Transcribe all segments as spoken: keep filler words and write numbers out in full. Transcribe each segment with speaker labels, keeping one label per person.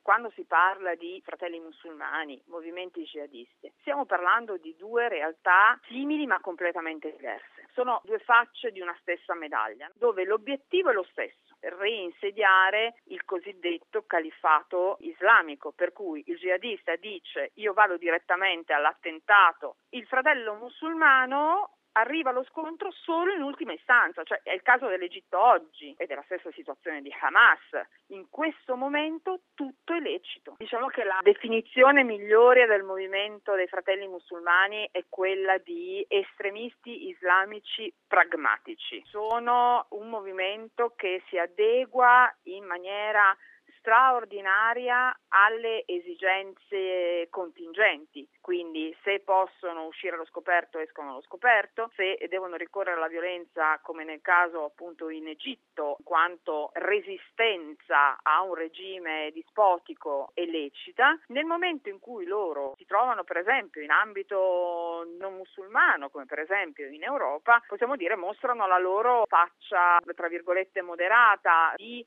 Speaker 1: quando si parla di fratelli musulmani, movimenti jihadisti, stiamo parlando di due realtà simili ma completamente diverse. Sono due facce di una stessa medaglia, dove l'obiettivo è lo stesso: reinsediare il cosiddetto califfato islamico, per cui il jihadista dice io vado direttamente all'attentato, il fratello musulmano arriva allo scontro solo in ultima istanza, cioè è il caso dell'Egitto oggi ed è la stessa situazione di Hamas. In questo momento tutto è lecito. Diciamo che la definizione migliore del movimento dei fratelli musulmani è quella di estremisti islamici pragmatici. Sono un movimento che si adegua in maniera straordinaria alle esigenze contingenti, quindi se possono uscire allo scoperto escono allo scoperto, se devono ricorrere alla violenza come nel caso appunto in Egitto, in quanto resistenza a un regime dispotico e lecita, nel momento in cui loro si trovano per esempio in ambito non musulmano, come per esempio in Europa, possiamo dire mostrano la loro faccia tra virgolette moderata di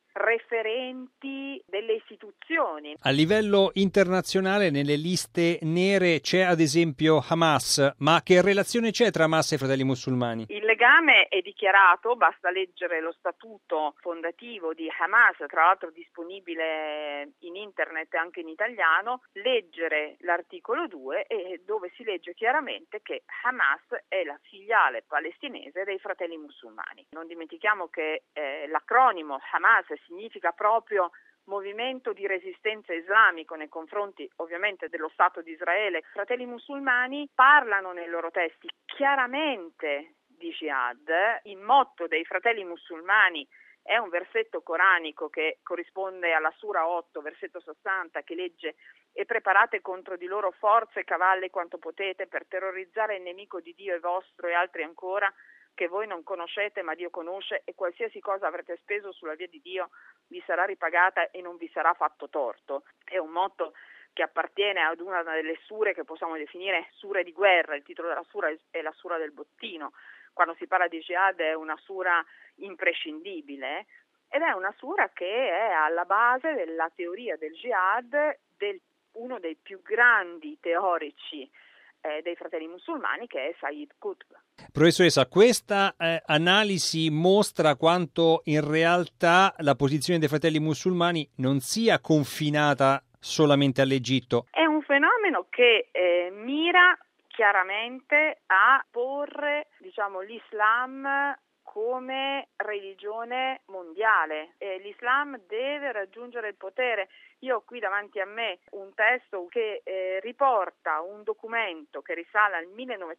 Speaker 1: referenti delle istituzioni.
Speaker 2: A livello internazionale nelle liste nere c'è ad esempio Hamas, ma che relazione c'è tra Hamas e Fratelli Musulmani?
Speaker 1: Il legame è dichiarato, basta leggere lo statuto fondativo di Hamas, tra l'altro disponibile in internet e anche in italiano, leggere l'articolo due e dove si legge chiaramente che Hamas è la filiale palestinese dei Fratelli Musulmani. Non dimentichiamo che eh, l'acronimo Hamas significa proprio movimento di resistenza islamico nei confronti ovviamente dello Stato di Israele. I Fratelli Musulmani parlano nei loro testi chiaramente di jihad. Il motto dei Fratelli Musulmani è un versetto coranico che corrisponde alla Sura otto, versetto sessanta, che legge: e preparate contro di loro forze e cavalli quanto potete per terrorizzare il nemico di Dio e vostro, e altri ancora che voi non conoscete ma Dio conosce, e qualsiasi cosa avrete speso sulla via di Dio vi sarà ripagata e non vi sarà fatto torto. È un motto che appartiene ad una delle sure che possiamo definire sure di guerra. Il titolo della sura è la sura del bottino. Quando si parla di jihad è una sura imprescindibile ed è una sura che è alla base della teoria del jihad del uno dei più grandi teorici eh, dei Fratelli Musulmani, che è Sayyid Qutb.
Speaker 2: Professoressa, questa eh, analisi mostra quanto in realtà la posizione dei Fratelli Musulmani non sia confinata solamente all'Egitto.
Speaker 1: È un fenomeno che eh, mira chiaramente a porre, diciamo, l'Islam come religione mondiale. Eh, L'Islam deve raggiungere il potere. Io ho qui davanti a me un testo che eh, riporta un documento che risale al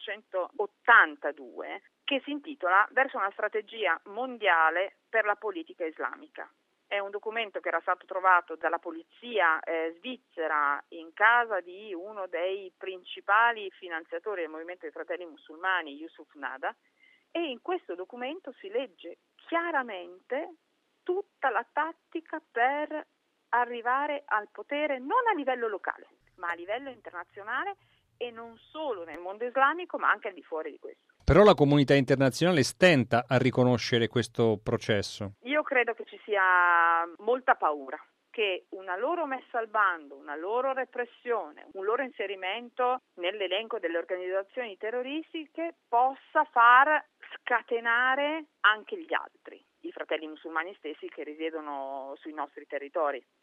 Speaker 1: millenovecentottantadue che si intitola Verso una strategia mondiale per la politica islamica. È un documento che era stato trovato dalla polizia eh, svizzera in casa di uno dei principali finanziatori del movimento dei Fratelli Musulmani, Yusuf Nada, e in questo documento si legge chiaramente tutta la tattica per arrivare al potere non a livello locale, ma a livello internazionale, e non solo nel mondo islamico, ma anche al di fuori di questo.
Speaker 2: Però la comunità internazionale stenta a riconoscere questo processo.
Speaker 1: Io credo che ci sia molta paura che una loro messa al bando, una loro repressione, un loro inserimento nell'elenco delle organizzazioni terroristiche possa far scatenare anche gli altri, i fratelli musulmani stessi che risiedono sui nostri territori.